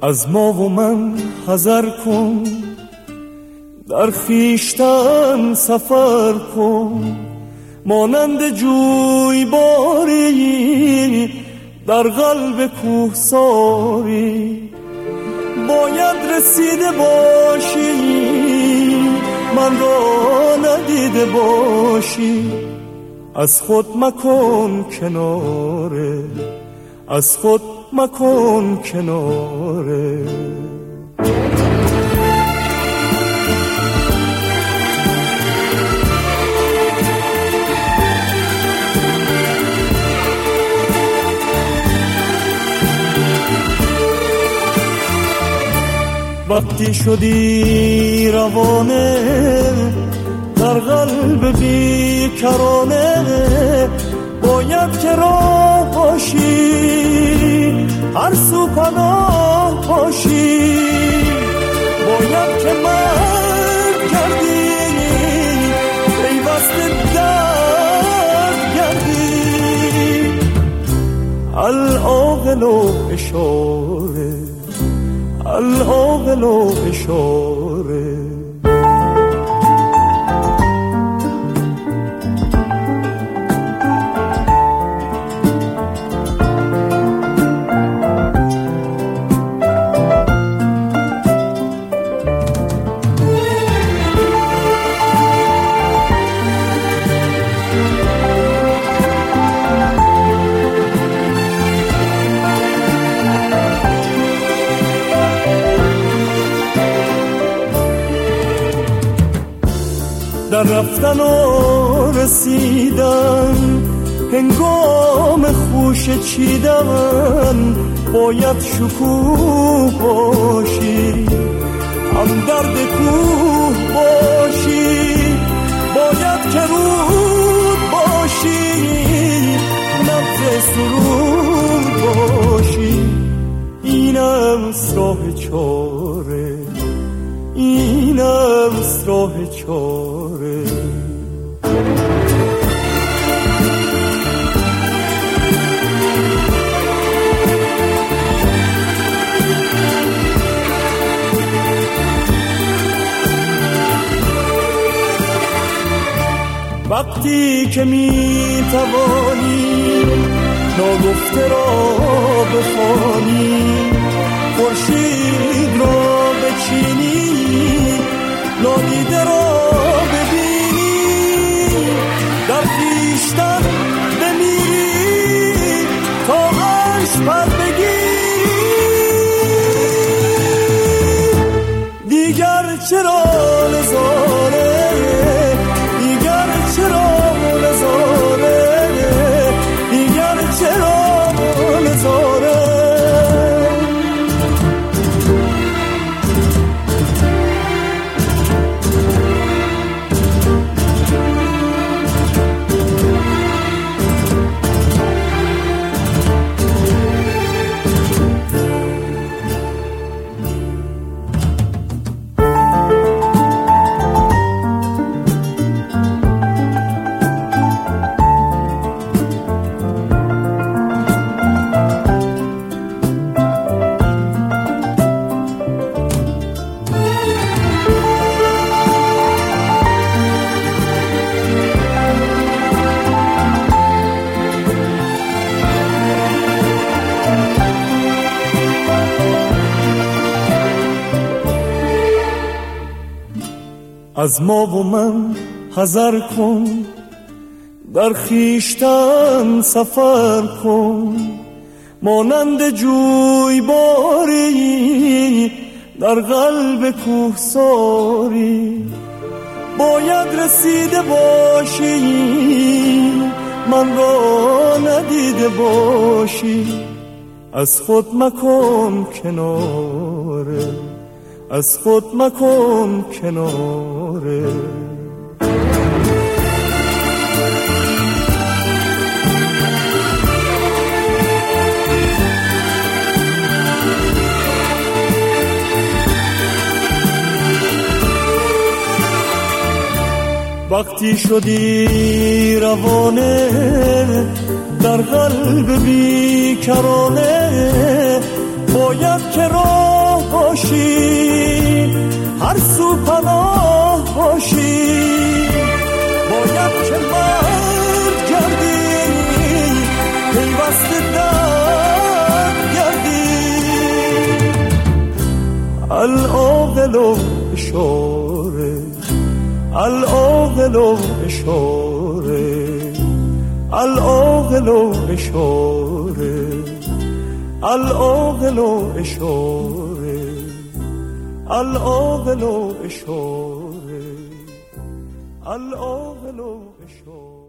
از ما و من حذر کن، در خویشتن سفر کن، مانند جویباری در قلب کوهساری. باید رسیده باشی من را ندیده باشی، از خود مکن کناره، از خود مکن کناره. وقتی شدی روانه در قلب بیکرانه، باید که راه باشی هر سو پناه باشی. باید که مرد گردی پیوست درد گردی. العاقل و اشاره، العاقل و اشاره. در رفتن و رسیدن هنگام خوش چیدن، باید شکوه باشی هم درد کوه باشی. باید که رود باشی نبض سرود باشی. اینم راه چاره، اینم راه چاره. وقتی که می توانی ناگفته را بخوانی، خورشید را بچینی نادیده را ببینی، در خویشتن بمیری تا عرش پر بگیری. دیگر چرا نظاره، دیگر چرا نظاره، دیگر چرا نظاره. از ما و من حذر کن، در خویشتن سفر کن، مانند جویباری در قلب کوهساری. باید رسیده باشی من را ندیده باشی، از خود مکن کناره، از خود مکن کناره. وقتی شدی روانه در قلب بیکرانه، باید که باشی، هر سو پناه باشی. باید که مرد گردی، پیوسته درد گردی. العاقل و اشاره، العاقل و اشاره، العاقل و اشاره، العاقل و اشاره، العاقل و اشاره، العاقل و اشاره.